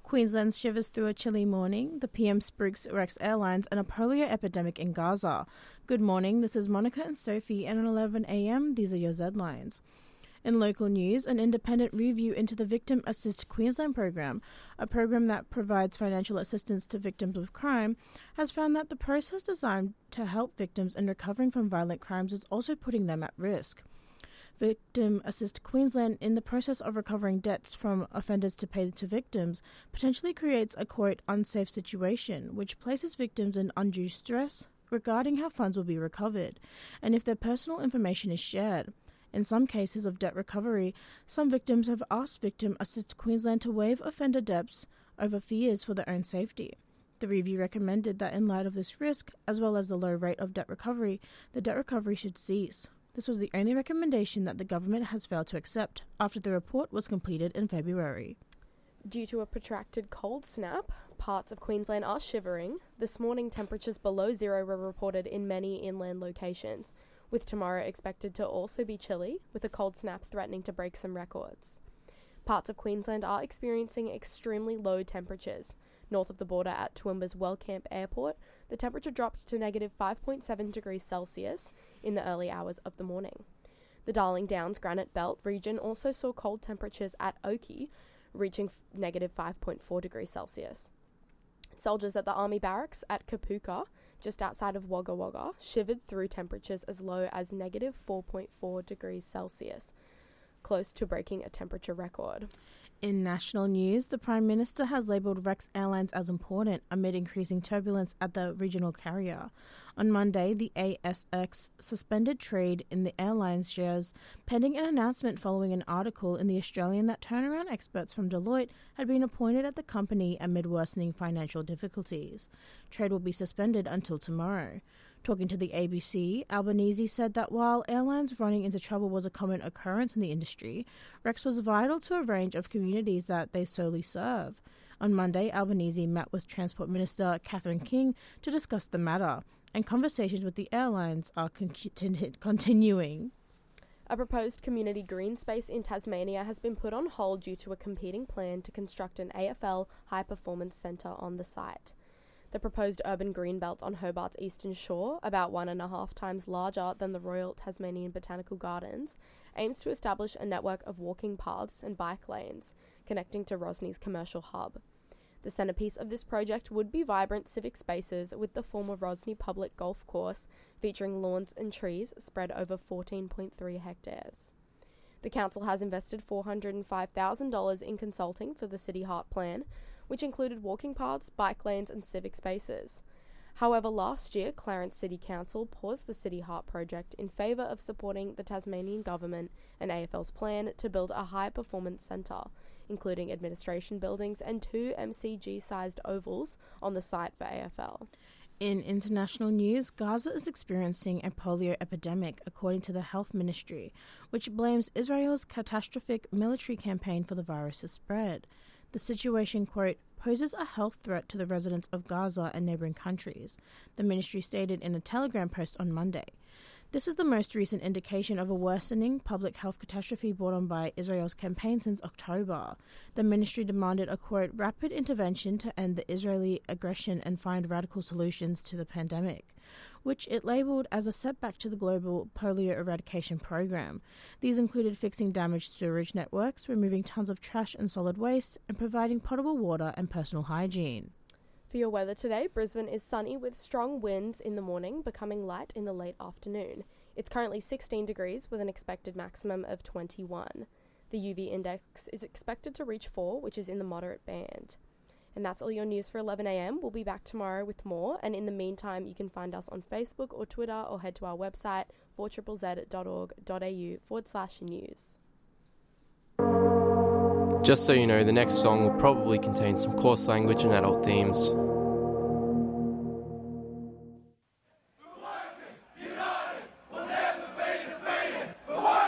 Queensland shivers through a chilly morning. The PM spooks Rex Airlines and a polio epidemic in Gaza. Good morning, this is Monica and Sophie, and at 11 a.m, these are your Z-lines. In local news, an independent review into the Victim Assist Queensland program, a program that provides financial assistance to victims of crime, has found that the process designed to help victims in recovering from violent crimes is also putting them at risk. Victim Assist Queensland, in the process of recovering debts from offenders to pay to victims, potentially creates a, quote, unsafe situation, which places victims in undue stress regarding how funds will be recovered, and if their personal information is shared. In some cases of debt recovery, some victims have asked Victim Assist Queensland to waive offender debts over fears for their own safety. The review recommended that in light of this risk, as well as the low rate of debt recovery, the debt recovery should cease. This was the only recommendation that the government has failed to accept after the report was completed in February. Due to a protracted cold snap, parts of Queensland are shivering. This morning, temperatures below zero were reported in many inland locations, with tomorrow expected to also be chilly, with a cold snap threatening to break some records. Parts of Queensland are experiencing extremely low temperatures. North of the border at Toowoomba's Wellcamp Airport, the temperature dropped to negative 5.7 degrees Celsius in the early hours of the morning. The Darling Downs Granite Belt region also saw cold temperatures at Oakey, reaching negative 5.4 degrees Celsius. Soldiers at the Army Barracks at Kapuka, just outside of Wagga Wagga, shivered through temperatures as low as negative 4.4 degrees Celsius, close to breaking a temperature record. In national news, the Prime Minister has labelled Rex Airlines as important amid increasing turbulence at the regional carrier. On Monday, the ASX suspended trade in the airline's shares, pending an announcement following an article in The Australian that turnaround experts from Deloitte had been appointed at the company amid worsening financial difficulties. Trade will be suspended until tomorrow. Talking to the ABC, Albanese said that while airlines running into trouble was a common occurrence in the industry, Rex was vital to a range of communities that they solely serve. On Monday, Albanese met with Transport Minister Catherine King to discuss the matter, and conversations with the airlines are continuing. A proposed community green space in Tasmania has been put on hold due to a competing plan to construct an AFL high-performance centre on the site. The proposed urban greenbelt on Hobart's eastern shore, about 1.5 times larger than the Royal Tasmanian Botanical Gardens, aims to establish a network of walking paths and bike lanes connecting to Rosny's commercial hub. The centrepiece of this project would be vibrant civic spaces with the former Rosny Public Golf Course featuring lawns and trees spread over 14.3 hectares. The council has invested $405,000 in consulting for the City Heart Plan, which included walking paths, bike lanes and civic spaces. However, last year, Clarence City Council paused the City Heart project in favour of supporting the Tasmanian Government and AFL's plan to build a high-performance centre, including administration buildings and 2 MCG-sized ovals on the site for AFL. In international news, Gaza is experiencing a polio epidemic, according to the Health Ministry, which blames Israel's catastrophic military campaign for the virus's spread. The situation, quote, poses a health threat to the residents of Gaza and neighbouring countries, the ministry stated in a Telegram post on Monday. This is the most recent indication of a worsening public health catastrophe brought on by Israel's campaign since October. The ministry demanded a, quote, rapid intervention to end the Israeli aggression and find radical solutions to the pandemic, which it labelled as a setback to the global polio eradication program. These included fixing damaged sewerage networks, removing tons of trash and solid waste, and providing potable water and personal hygiene. For your weather today, Brisbane is sunny with strong winds in the morning, becoming light in the late afternoon. It's currently 16 degrees with an expected maximum of 21. The UV index is expected to reach 4, which is in the moderate band. And that's all your news for 11 a.m. We'll be back tomorrow with more, and in the meantime, you can find us on Facebook or Twitter or head to our website 4ZZZ.org.au/news. Just so you know, the next song will probably contain some coarse language and adult themes.